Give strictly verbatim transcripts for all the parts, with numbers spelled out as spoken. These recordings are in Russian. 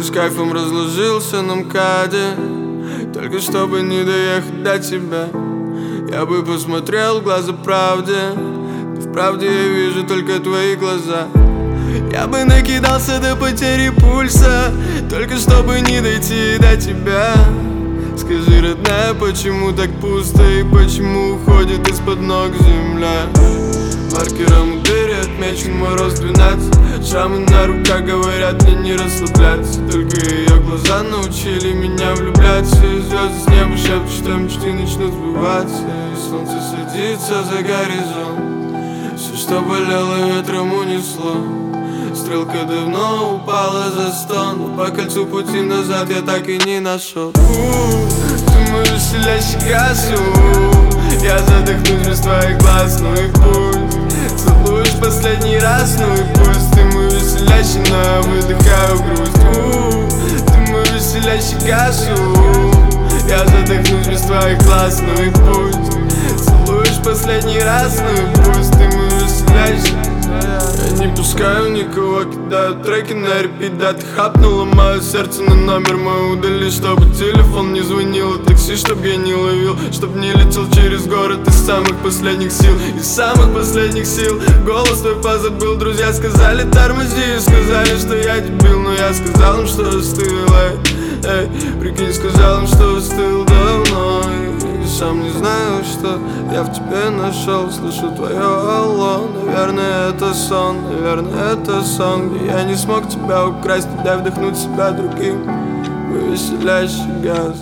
бы с кайфом разложился на МКАДе, только чтобы не доехать до тебя. Я бы посмотрел в глаза правде, да в правде я вижу только твои глаза. Я бы накидался до потери пульса, только чтобы не дойти до тебя. Скажи, родная, почему так пусто и почему уходит из-под ног земля? Маркером у двери отмечен мой рост двенадцать. Шрамы на руках говорят мне не расслабляться. Только ее глаза научили меня влюбляться. И звезды с неба шепчут, что мечты начнут сбываться. И солнце садится за горизонт, все, что болело, ветром унесло. Стрелка давно упала за стон, но по кольцу пути назад я так и не нашел. У-у-у, ты мой веселящий газ, я задохнусь без твоих глаз, ну и пусть целуешь последний раз, ну и пусть. Ты мой веселящий, но я выдыхаю грусть. У-у-у, ты мой веселящий газ, я задохнусь без твоих глаз, ну и пусть целуешь последний раз, ну и пусть. Ты мой веселящий. Я не пускаю никого, кидаю треки на репит. Да ты хапнула мое сердце, на номер мой удали, чтобы телефон не звонил, и такси, чтоб я не ловил, чтоб не летел через город из самых последних сил. Из самых последних сил голос твой позабыл. Друзья сказали тормози, сказали, что я дебил, но я сказал им, что остыл. Эй, эй, прикинь, сказал им, что остыл давно. И сам не знаю, что я в тебе нашел. Слышу твое алло, наверное это сон, наверное это сон, где я не смог тебя украсть, не дай вдохнуть себя другим. Мой веселящий газ.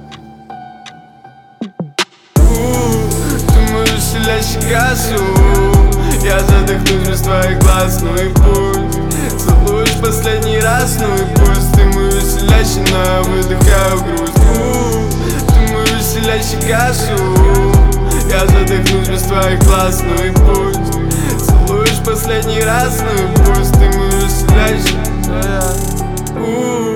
У-у-у, ты мой веселящий газ, у-у-у, я задохнусь без твоих глаз, ну и пусть целуешь последний раз, ну и пусть. Ты мой веселящий, но я выдыхаю грусть. У-у-у, ты мой веселящий газ, у-у-у, я задохнусь без твоих глаз, ну и пусть целуешь последний раз, ну и пусть. Ты мой веселящий, у-у-у.